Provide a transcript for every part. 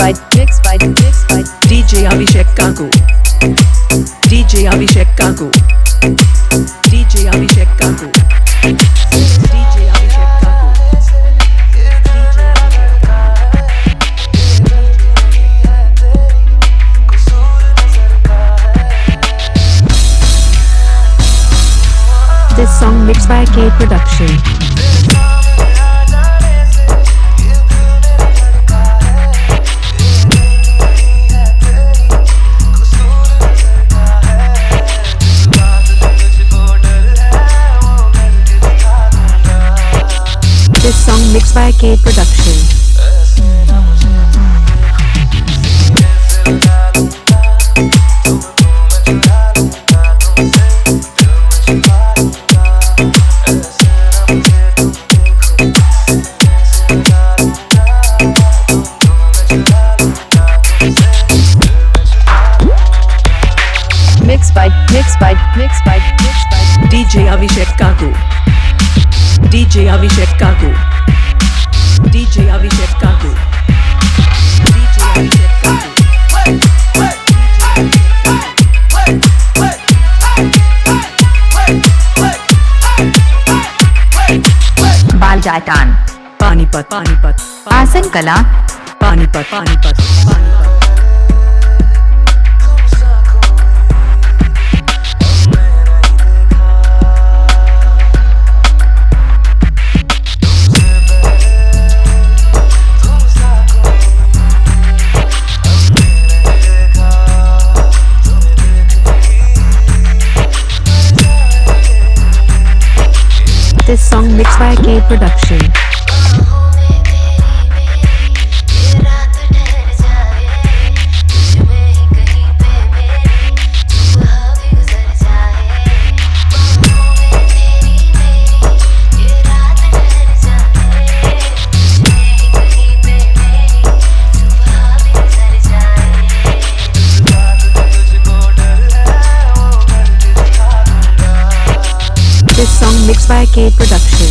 DJ Abhishek Kaku. DJ Abhishek Kaku. DJ Abhishek Kaku. DJ Abhishek Kaku. This song mixed by K Production. This song mixed by K Production. Mixed by DJ Abhishek Kaku. DJ Abhishek Kaku. DJ Abhishek Kaku. DJ Abhishek Kaku. बालजाटान Panipat आसन कला Panipat This song mixed by K Production. This song mixed by K Production.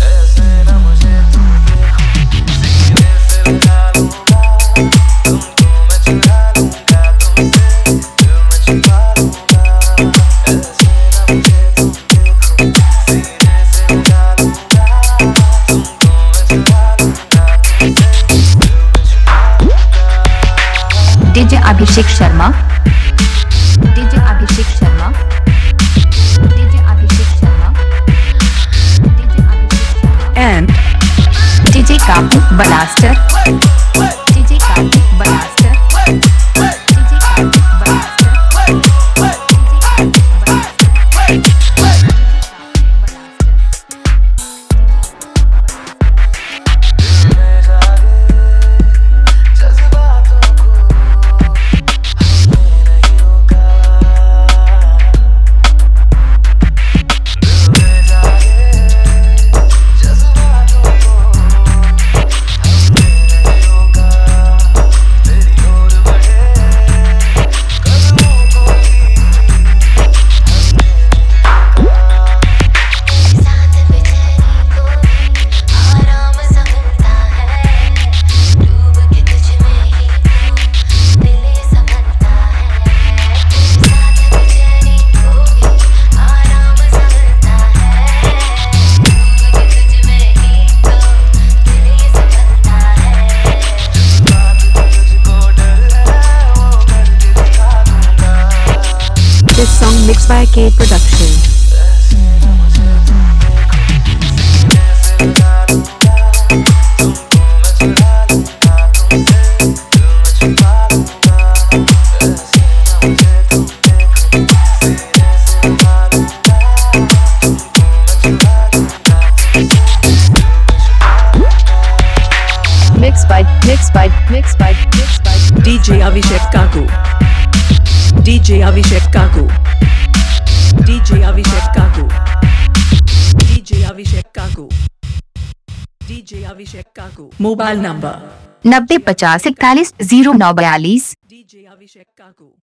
DJ Abhishek Sharma DJ Abhishek Sharma DJ Abhishek Sharma And DJ Kaku Blaster DJ Kaku Blaster DJ Kaku Blaster This song mixed by K Production. Mixed by DJ Abhishek Kaku. DJ Abhishek Kaku. DJ Abhishek Kaku. DJ Abhishek Kaku. DJ Abhishek Kaku. Mobile number 90 50 41 09 42 DJ Abhishek Kaku.